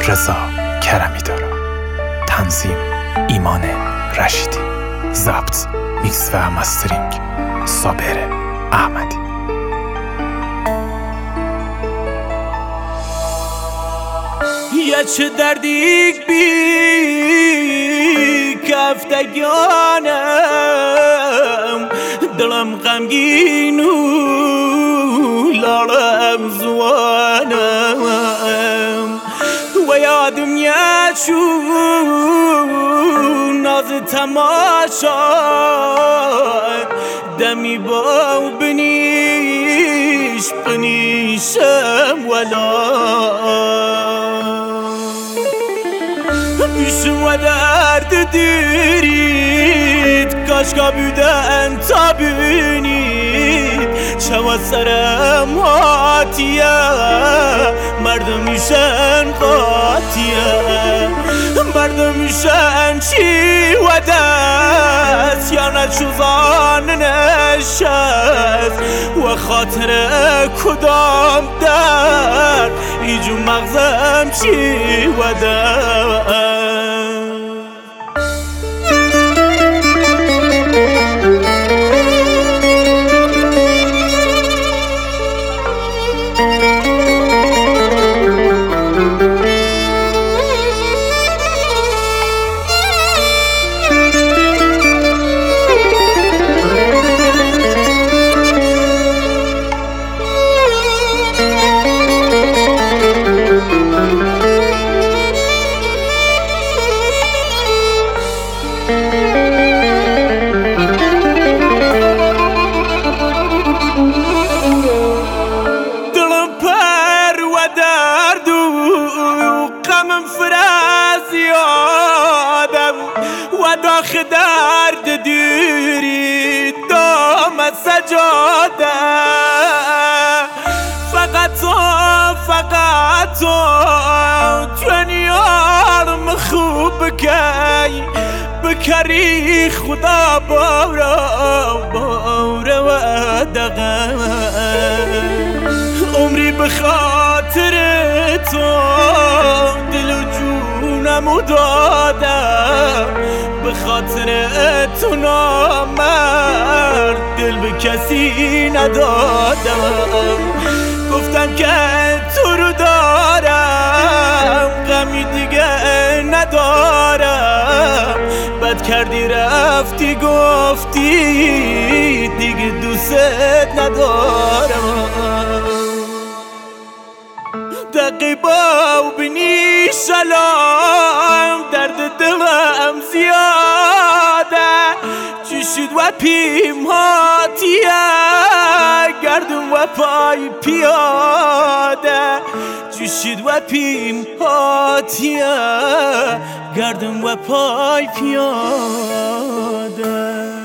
رضا کرمی دارم. تنظیم ایمان رشیدی. ضبط، میکس و مسترینگ صابر احمدی. یه چه دردی بی کفتگانم، دلم غمگین و لالم زوانم، و یادم یه چون ناز تماشا دمی با بنیشم ولا پیشم و درد دیرید کاشکا بودن تا بینید چوا سرم هاتیه مردم میشن قاطیه مردم میشن چی و دست یا نچوزان نشست و خاطر کدام در ایجو مغزم چی و دست داخ درد دیری دام سجاده فقط تو دنیارم خوب بکی بکری خدا باره و دقه عمری بخاطر تو دل و جونمو دادم به خاطر تو نامرد دل به کسی ندادم گفتم که تو رو دارم غمی دیگه ندارم بد کردی رفتی گفتی دیگه دوست ندارم دقیقا و بینی سلام درد دلم زیاده چی شد و پیم هاتیه گردم و پای پیاده چی شد و پیم هاتیه گردم و پای پیاده